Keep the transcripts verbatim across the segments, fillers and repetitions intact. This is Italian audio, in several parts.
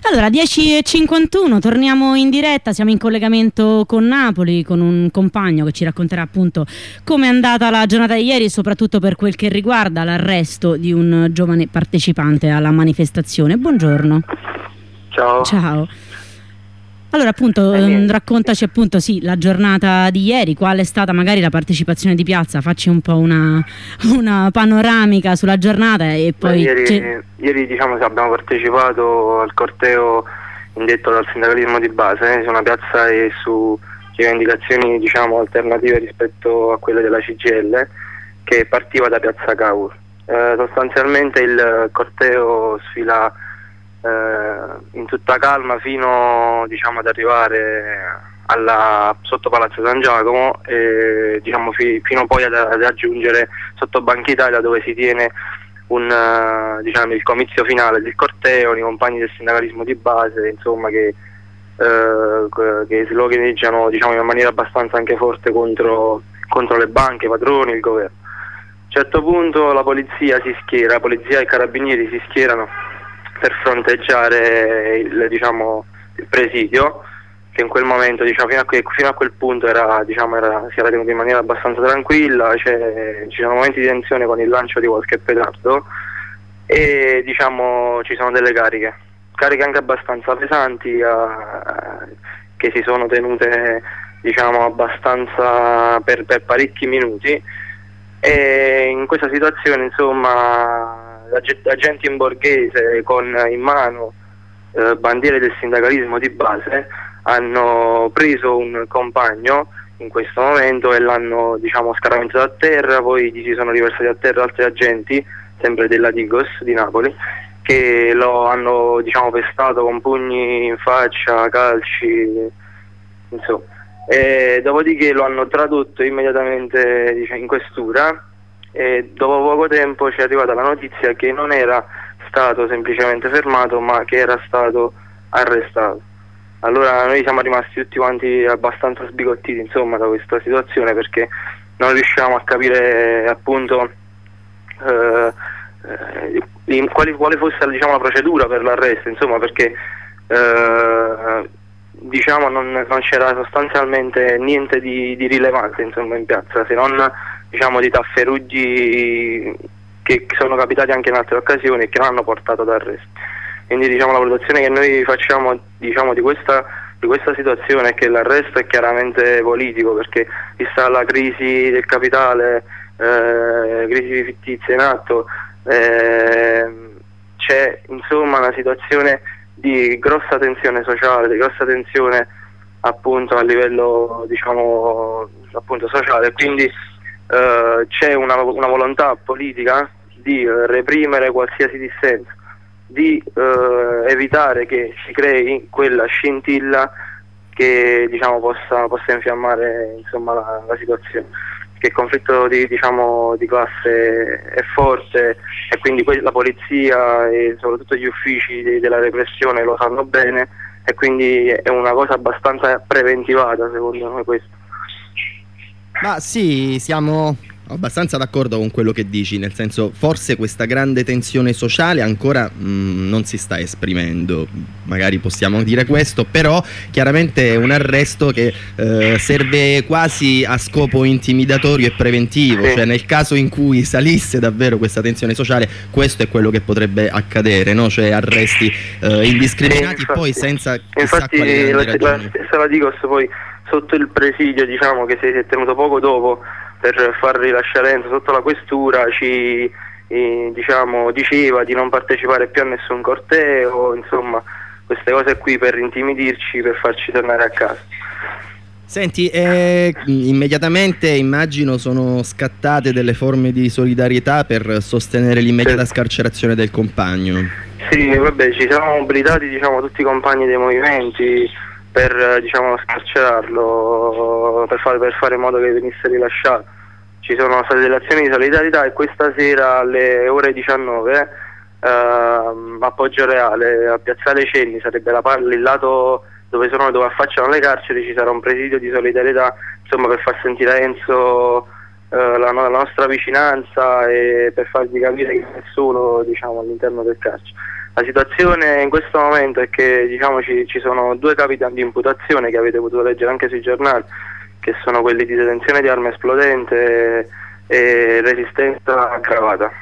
Allora, dieci e cinquantuno, torniamo in diretta, siamo in collegamento con Napoli, con un compagno che ci racconterà appunto come è andata la giornata di ieri, soprattutto per quel che riguarda l'arresto di un giovane partecipante alla manifestazione. Buongiorno. Ciao. Ciao. Allora appunto eh, raccontaci appunto sì, la giornata di ieri, qual è stata magari la partecipazione di piazza, facci un po' una, una panoramica sulla giornata e poi... Beh, ieri, ieri diciamo che abbiamo partecipato al corteo indetto dal sindacalismo di base, eh, su una piazza e su rivendicazioni diciamo alternative rispetto a quelle della C G I L, che partiva da piazza Cavour. Eh, sostanzialmente il corteo sfila Eh, in tutta calma fino diciamo ad arrivare alla, sotto Palazzo San Giacomo e diciamo fi, fino poi ad, ad raggiungere sotto Banca Italia, dove si tiene un, uh, diciamo, il comizio finale del corteo, i compagni del sindacalismo di base, insomma, che, uh, che sloganeggiano diciamo in maniera abbastanza anche forte contro, contro le banche, i padroni, il governo. A un certo punto la polizia si schiera, la polizia e i carabinieri si schierano per fronteggiare il, diciamo, il presidio, che in quel momento diciamo, fino, a que, fino a quel punto era, diciamo, era, si era tenuto in maniera abbastanza tranquilla, cioè, ci sono momenti di tensione con il lancio di qualche petardo e diciamo, ci sono delle cariche, cariche anche abbastanza pesanti eh, che si sono tenute diciamo, abbastanza per, per parecchi minuti, e in questa situazione insomma agenti in borghese con in mano eh, bandiere del sindacalismo di base hanno preso un compagno in questo momento e l'hanno diciamo scaraventato a terra, poi gli si sono riversati a terra altri agenti sempre della Digos di Napoli che lo hanno diciamo pestato con pugni in faccia, calci, insomma, e dopodiché lo hanno tradotto immediatamente diciamo, in questura. E dopo poco tempo ci è arrivata la notizia che non era stato semplicemente fermato, ma che era stato arrestato. Allora noi siamo rimasti tutti quanti abbastanza sbigottiti insomma da questa situazione, perché non riusciamo a capire appunto eh, eh, quali, quale fosse diciamo, la procedura per l'arresto, insomma, perché eh, diciamo non, non c'era sostanzialmente niente di, di rilevante insomma in piazza, se non diciamo di tafferugli che sono capitati anche in altre occasioni e che non hanno portato ad arresto. Quindi diciamo la valutazione che noi facciamo diciamo di questa di questa situazione è che l'arresto è chiaramente politico, perché vista la crisi del capitale, eh, crisi fittizia in atto, eh, c'è insomma una situazione di grossa tensione sociale, di grossa tensione appunto a livello diciamo appunto sociale, quindi Uh, c'è una, una volontà politica di uh, reprimere qualsiasi dissenso, di uh, evitare che si crei quella scintilla che diciamo possa, possa infiammare insomma la, la situazione, che il conflitto di, diciamo, di classe è forte e quindi la polizia e soprattutto gli uffici de, della repressione lo sanno bene, e quindi è una cosa abbastanza preventivata secondo noi questo. Ma sì, siamo abbastanza d'accordo con quello che dici, nel senso forse questa grande tensione sociale ancora mh, non si sta esprimendo, magari possiamo dire questo, però chiaramente è un arresto che eh, serve quasi a scopo intimidatorio e preventivo, cioè nel caso in cui salisse davvero questa tensione sociale questo è quello che potrebbe accadere, no? Cioè arresti eh, indiscriminati, sì, infatti, poi senza chissà infatti quali la, ragioni. La stessa la Digos poi sotto il presidio diciamo che si è tenuto poco dopo per far rilasciare Enzo sotto la questura ci eh, diciamo diceva di non partecipare più a nessun corteo, insomma queste cose qui per intimidirci, per farci tornare a casa. Senti, eh, immediatamente immagino sono scattate delle forme di solidarietà per sostenere l'immediata sì. scarcerazione del compagno. Sì, vabbè, ci siamo mobilitati diciamo tutti i compagni dei movimenti per diciamo scarcerarlo, per fare, per fare in modo che venisse rilasciato. Ci sono state delle azioni di solidarietà e questa sera alle ore diciannove eh, a Poggio Reale, a Piazzale Cenni, sarebbe la, il lato dove sono dove affacciano le carceri, ci sarà un presidio di solidarietà insomma per far sentire a Enzo eh, la, la nostra vicinanza e per fargli capire che è solo diciamo all'interno del carcere. La situazione in questo momento è che diciamo, ci, ci sono due capi di imputazione che avete potuto leggere anche sui giornali, che sono quelli di detenzione di arma esplodente e resistenza aggravata.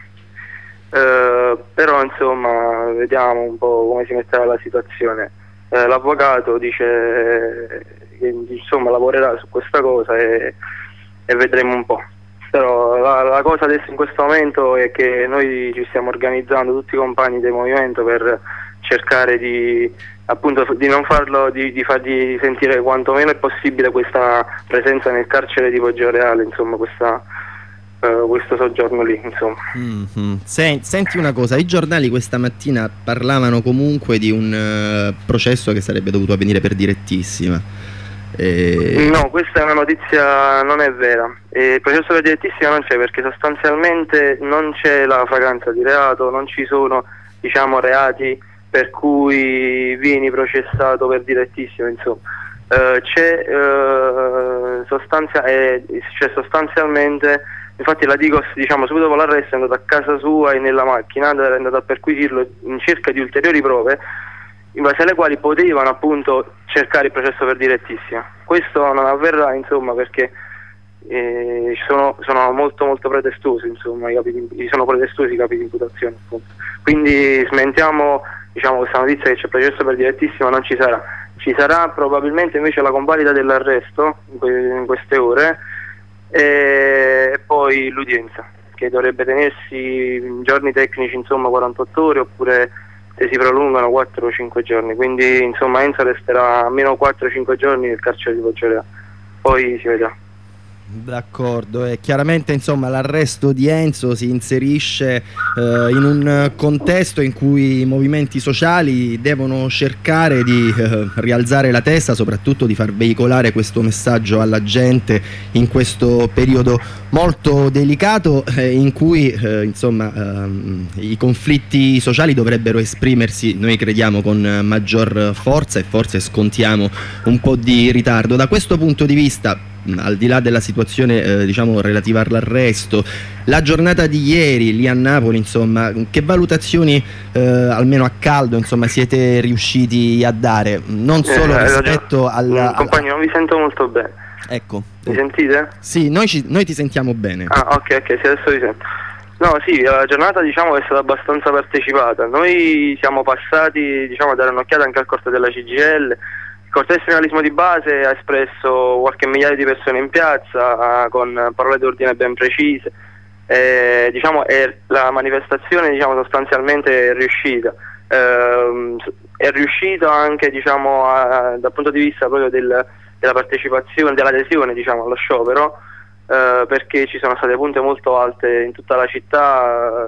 Eh, però insomma vediamo un po' come si metterà la situazione. Eh, l'avvocato dice che insomma lavorerà su questa cosa e, e vedremo un po'. Però la, la cosa adesso in questo momento è che noi ci stiamo organizzando tutti i compagni del movimento per cercare di appunto di non farlo, di, di fargli sentire quanto meno è possibile questa presenza nel carcere di Poggioreale, insomma questa, uh, questo soggiorno lì, insomma. Mm-hmm. Sen- senti una cosa, i giornali questa mattina parlavano comunque di un uh, processo che sarebbe dovuto avvenire per direttissima. E... No, questa è una notizia, non è vera. E il processo per direttissima non c'è, perché sostanzialmente non c'è la fragranza di reato, non ci sono diciamo reati per cui vieni processato per direttissima, insomma. Uh, c'è, uh, sostanzia, eh, c'è sostanzialmente, infatti la Digos diciamo subito dopo l'arresto è andata a casa sua e nella macchina è andata a perquisirlo in cerca di ulteriori prove in base alle quali potevano appunto cercare il processo per direttissima. Questo non avverrà, insomma, perché eh, sono, sono molto molto pretestuosi, insomma, i capi di, sono pretestuosi i capi di imputazione, appunto. Quindi smentiamo diciamo questa notizia che c'è il processo per direttissima, non ci sarà. Ci sarà probabilmente invece la convalida dell'arresto in, que in queste ore e, e poi l'udienza, che dovrebbe tenersi in giorni tecnici, insomma quarantotto ore, oppure se si prolungano quattro o cinque giorni, quindi insomma Enzo resterà almeno quattro o cinque giorni nel carcere di Poggioreale, poi si vedrà. D'accordo, e chiaramente insomma l'arresto di Enzo si inserisce eh, in un contesto in cui i movimenti sociali devono cercare di eh, rialzare la testa, soprattutto di far veicolare questo messaggio alla gente in questo periodo molto delicato eh, in cui eh, insomma ehm, i conflitti sociali dovrebbero esprimersi, noi crediamo, con maggior forza, e forse scontiamo un po' di ritardo. Da questo punto di vista, al di là della situazione eh, diciamo relativa all'arresto, la giornata di ieri lì a Napoli, insomma, che valutazioni eh, almeno a caldo insomma siete riusciti a dare, non solo eh, rispetto alla... Compagno, non vi sento molto bene. Ecco. Mi sentite? Sì, noi, ci, noi ti sentiamo bene. Ah, ok, ok, sì, adesso vi sento. No, sì, la giornata diciamo è stata abbastanza partecipata. Noi siamo passati diciamo a dare un'occhiata anche al corteo della C G I L. Il corteo sindacalismo di base ha espresso qualche migliaio di persone in piazza uh, con parole d'ordine ben precise. Eh, diciamo, è, la manifestazione diciamo, sostanzialmente è riuscita. Eh, è riuscita anche diciamo, a, dal punto di vista proprio del, della partecipazione, dell'adesione diciamo, allo sciopero, eh, perché ci sono state punte molto alte in tutta la città.